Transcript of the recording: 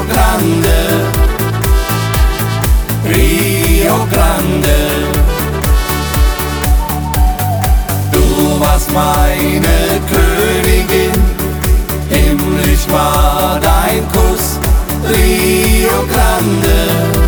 Grande, Rio Grande. Du warst meine Königin, himmlisch war dein Kuss, Rio Grande.